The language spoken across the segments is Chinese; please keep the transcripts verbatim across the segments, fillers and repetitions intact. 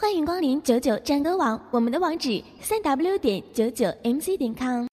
欢迎光临九九战歌网，我们的网址三 w 点九九 m c 点 com。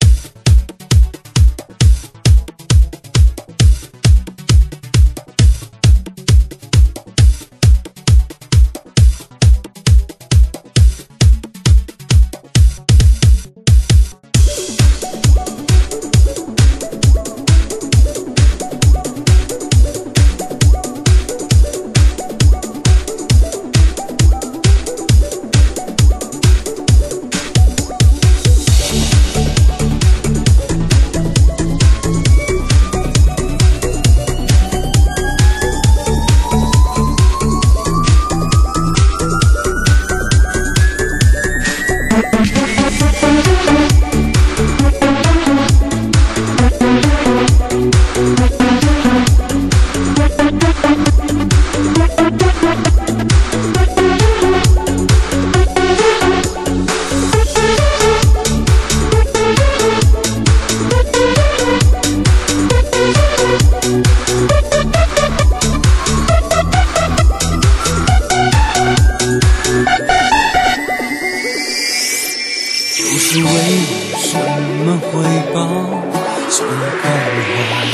是为了什么回报所关怀，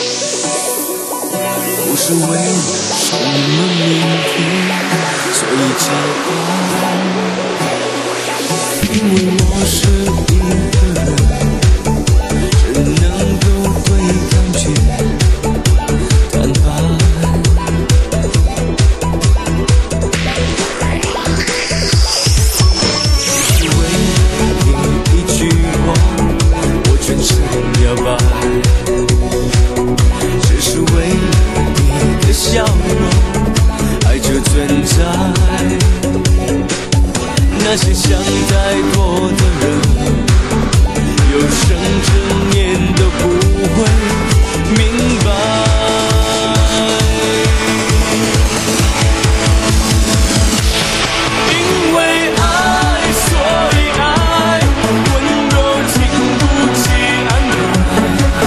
不是为了什么名利所以期待，因为我是一个人，只能够对感觉坦白。只是为了你的笑容，爱就存在。那些想太多的人，有生之年都不会明白。因为爱，所以爱，温柔经不起安排。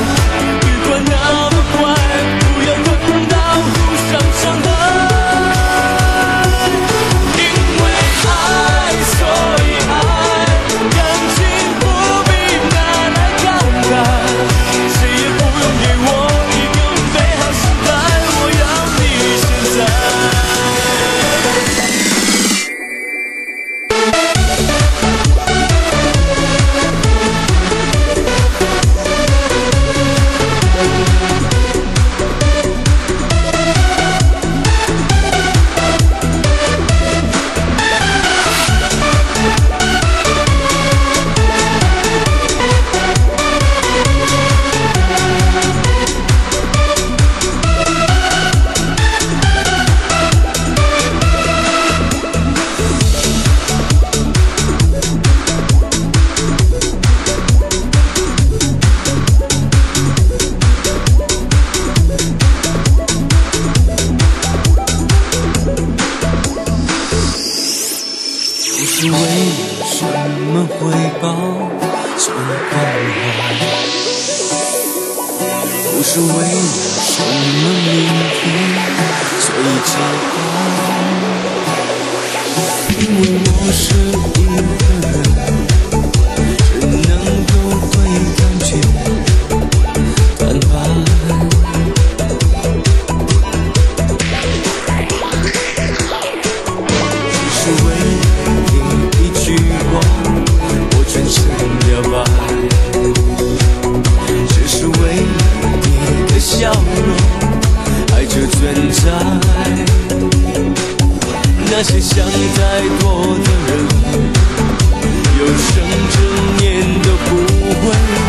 不是为了什么回报所关怀，不是为了什么名利所以期待，因为我是一个人，只能够对感觉坦白。只是为了一句话，我全身了白，只是为了你的笑容，爱就存在。那些想太多的人，有生之年都不会